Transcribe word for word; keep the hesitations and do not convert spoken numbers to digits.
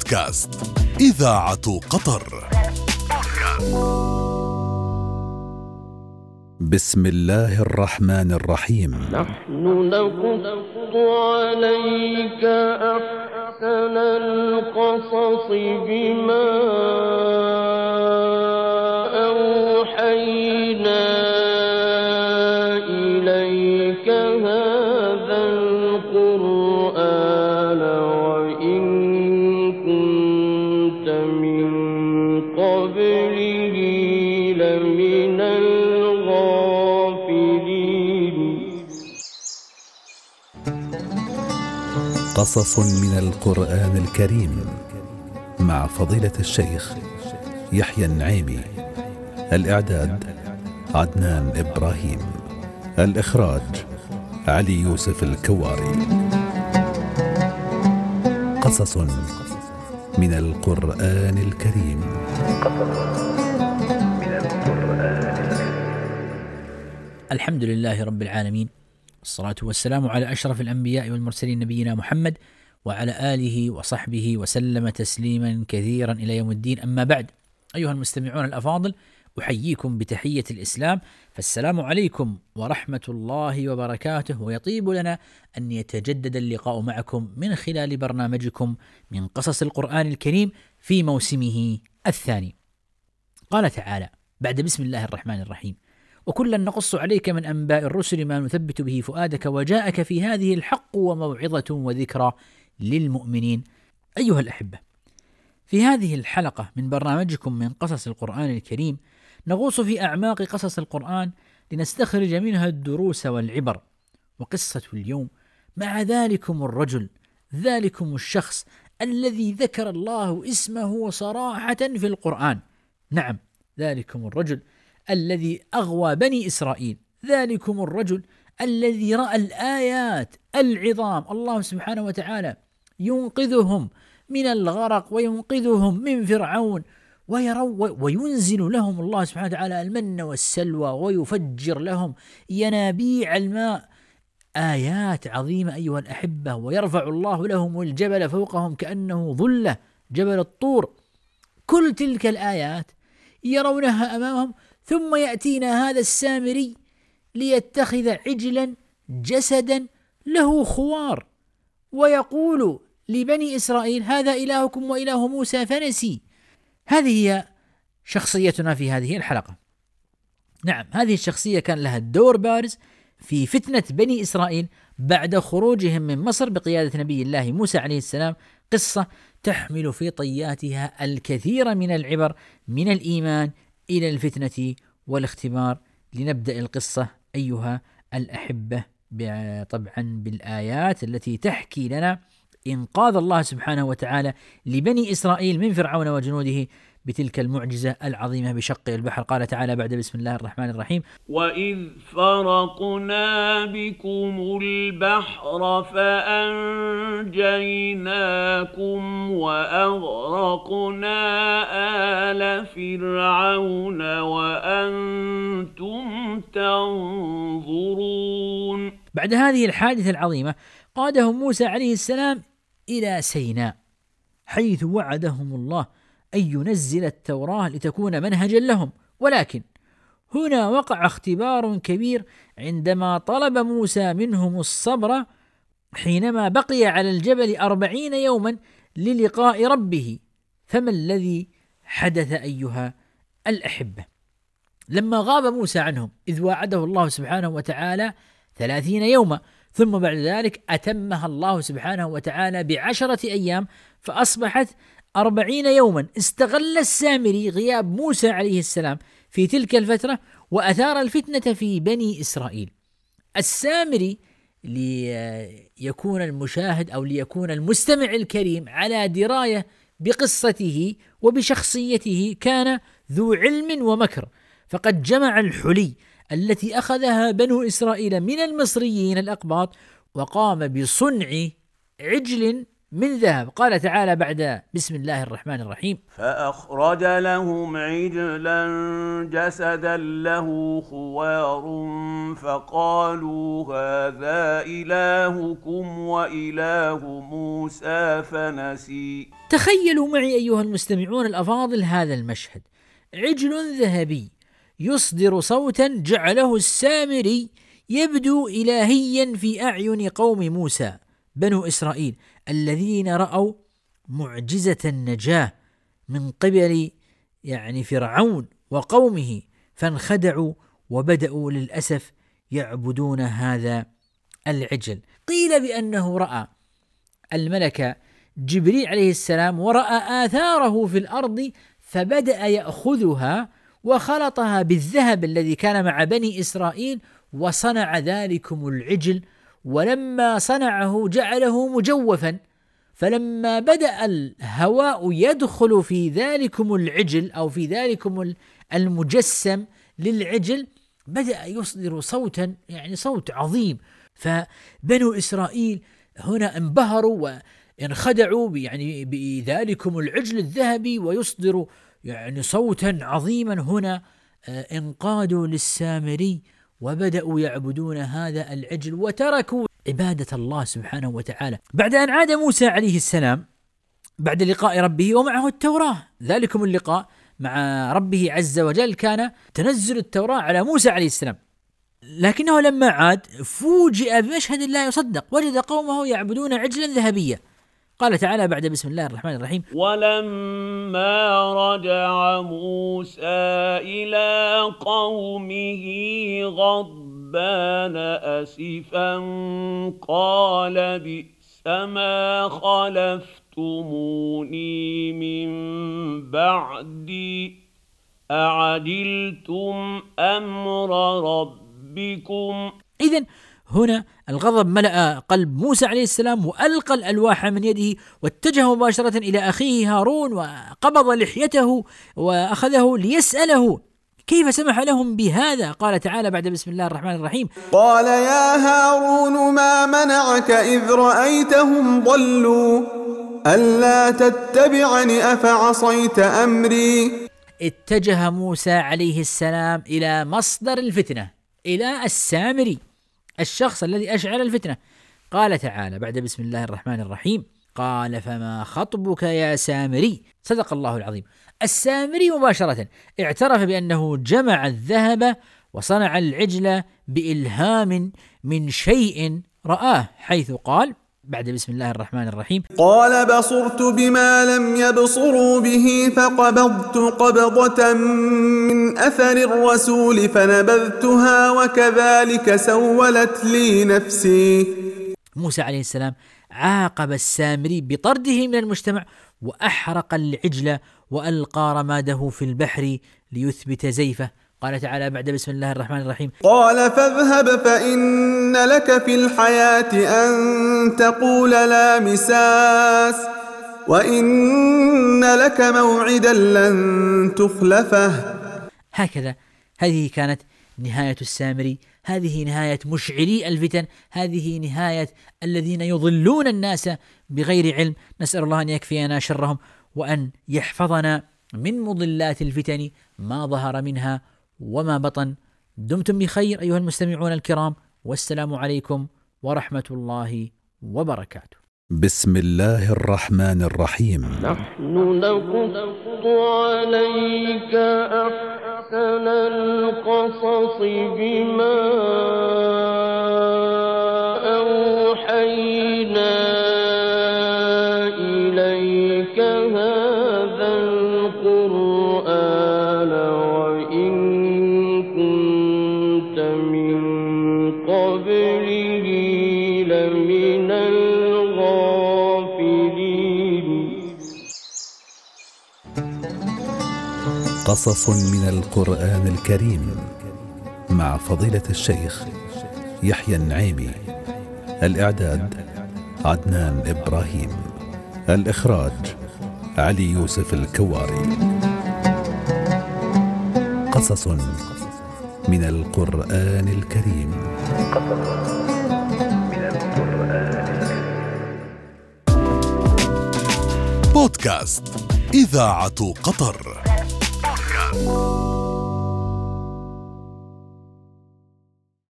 بودكاست إذاعة قطر. بسم الله الرحمن الرحيم. نحن نقص عليك أحسن القصص بما أوحينا إليك هذا القرآن وإن كنت من قبله لمن الغافلين. قصص من القرآن الكريم مع فضيلة الشيخ يحيى النعيمي. الإعداد عدنان إبراهيم. الإخراج علي يوسف الكواري. قصص من القرآن الكريم. الحمد لله رب العالمين، الصلاة والسلام على أشرف الأنبياء والمرسلين نبينا محمد وعلى آله وصحبه وسلم تسليما كثيرا إلى يوم الدين. أما بعد، أيها المستمعون الأفاضل، أحييكم بتحية الإسلام، فالسلام عليكم ورحمة الله وبركاته. ويطيب لنا أن يتجدد اللقاء معكم من خلال برنامجكم من قصص القرآن الكريم في موسمه الثاني. قال تعالى بعد بسم الله الرحمن الرحيم: وكلا نقص عليك من أنباء الرسل ما نثبت به فؤادك وجاءك في هذه الحق وموعظة وذكرى للمؤمنين. أيها الأحبة، في هذه الحلقة من برنامجكم من قصص القرآن الكريم نغوص في أعماق قصص القرآن لنستخرج منها الدروس والعبر. وقصة اليوم مع ذلكم الرجل، ذلكم الشخص الذي ذكر الله اسمه صراحة في القرآن. نعم، ذلكم الرجل الذي أغوى بني إسرائيل، ذلكم الرجل الذي رأى الآيات العظام، الله سبحانه وتعالى ينقذهم من الغرق وينقذهم من فرعون، وينزل لهم الله سبحانه وتعالى المن والسلوى ويفجر لهم ينابيع الماء. آيات عظيمة أيها الأحبة. ويرفع الله لهم الجبل فوقهم كأنه ظلة، جبل الطور. كل تلك الآيات يرونها أمامهم، ثم يأتينا هذا السامري ليتخذ عجلا جسدا له خوار ويقول لبني إسرائيل: هذا إلهكم وإله موسى فنسي. هذه هي شخصيتنا في هذه الحلقة. نعم، هذه الشخصية كان لها دور بارز في فتنة بني إسرائيل بعد خروجهم من مصر بقيادة نبي الله موسى عليه السلام. قصة تحمل في طياتها الكثير من العبر، من الإيمان إلى الفتنة والاختبار. لنبدأ القصة أيها الأحبة طبعا بالآيات التي تحكي لنا إنقاذ الله سبحانه وتعالى لبني إسرائيل من فرعون وجنوده بتلك المعجزة العظيمة بشق البحر. قال تعالى بعد بسم الله الرحمن الرحيم: وإذ فرقنا بكم البحر فأنجيناكم وأغرقنا آل فرعون وأنتم تنظرون. بعد هذه الحادثة العظيمة قادهم موسى عليه السلام إلى سيناء، حيث وعدهم الله أن ينزل التوراة لتكون منهجا لهم. ولكن هنا وقع اختبار كبير عندما طلب موسى منهم الصبر حينما بقي على الجبل أربعين يوما للقاء ربه. فما الذي حدث أيها الأحبة؟ لما غاب موسى عنهم إذ وعده الله سبحانه وتعالى ثلاثين يوما، ثم بعد ذلك أتمها الله سبحانه وتعالى بعشرة أيام فأصبحت أربعين يوما. استغل السامري غياب موسى عليه السلام في تلك الفترة وأثار الفتنة في بني إسرائيل. السامري ليكون المشاهد أو ليكون المستمع الكريم على دراية بقصته وبشخصيته كان ذو علم ومكر، فقد جمع الحلي التي أخذها بنو إسرائيل من المصريين الأقباط وقام بصنع عجل من ذهب. قال تعالى بعد بسم الله الرحمن الرحيم: فأخرج لهم عجلا جسدا له خوار فقالوا هذا إلهكم وإله موسى فنسي. تخيلوا معي أيها المستمعون الأفاضل هذا المشهد: عجل ذهبي يصدر صوتا جعله السامري يبدو إلهيا في أعين قوم موسى بنو إسرائيل الذين رأوا معجزة النجاة من قبل يعني فرعون وقومه، فانخدعوا وبدأوا للأسف يعبدون هذا العجل. قيل بأنه رأى الملك جبريل عليه السلام ورأى آثاره في الأرض فبدأ يأخذها وخلطها بالذهب الذي كان مع بني إسرائيل وصنع ذلكم العجل، ولما صنعه جعله مجوفا، فلما بدأ الهواء يدخل في ذلكم العجل أو في ذلكم المجسم للعجل بدأ يصدر صوتا يعني صوت عظيم، فبنو إسرائيل هنا انبهروا وانخدعوا يعني بذلكم العجل الذهبي ويصدر يعني صوتا عظيما. هنا انقادوا للسامري وبدأوا يعبدون هذا العجل وتركوا عبادة الله سبحانه وتعالى. بعد أن عاد موسى عليه السلام بعد لقاء ربه ومعه التوراة، ذلكم اللقاء مع ربه عز وجل كان تنزل التوراة على موسى عليه السلام، لكنه لما عاد فوجئ بمشهد لا يصدق، وجد قومه يعبدون عجلا ذهبيا. قال تعالى بعد بسم الله الرحمن الرحيم: ولما رجع موسى إلى قومه غضبان أسفا قال بئس ما خلفتموني من بعدي أعجلتم أمر ربكم. إذن هنا الغضب ملأ قلب موسى عليه السلام وألقى الألواح من يده واتجه مباشرة إلى أخيه هارون وقبض لحيته وأخذه ليسأله كيف سمح لهم بهذا. قال تعالى بعد بسم الله الرحمن الرحيم: قال يا هارون ما منعك إذ رأيتهم ضلوا ألا تتبعني أفعصيت أمري. اتجه موسى عليه السلام إلى مصدر الفتنة، إلى السامري، الشخص الذي أشعل الفتنة. قال تعالى بعد بسم الله الرحمن الرحيم: قال فما خطبك يا سامري. صدق الله العظيم. السامري مباشرة اعترف بأنه جمع الذهب وصنع العجل بإلهام من شيء رآه، حيث قال بعد بسم الله الرحمن الرحيم: قال بصرت بما لم يبصروا به فقبضت قبضة من أثر الرسول فنبذتها وكذلك سولت لي نفسي. موسى عليه السلام عاقب السامري بطرده من المجتمع وأحرق العجل وألقى رماده في البحر ليثبت زيفه. قال تعالى بعد بسم الله الرحمن الرحيم: قال فاذهب فإن لك في الحياة أن تقول لا مساس وإن لك موعدا لن تخلفه. هكذا هذه كانت نهاية السامري، هذه نهاية مشعلي الفتن، هذه نهاية الذين يضلون الناس بغير علم. نسأل الله أن يكفينا شرهم وأن يحفظنا من مضلات الفتن ما ظهر منها وما بطن. دمتم بخير أيها المستمعون الكرام، والسلام عليكم ورحمة الله وبركاته. بسم الله الرحمن الرحيم. نحن نقص عليك أحسن القصص بما أوحينا إليك هذا القرآن وإن كنت من قبله لمن الغافلين. قصص من القرآن الكريم مع فضيلة الشيخ يحيى النعيمي. الإعداد عدنان إبراهيم. الإخراج علي يوسف الكواري. قصص من القرآن الكريم. قصص من القرآن الكريم. بودكاست إذاعة قطر.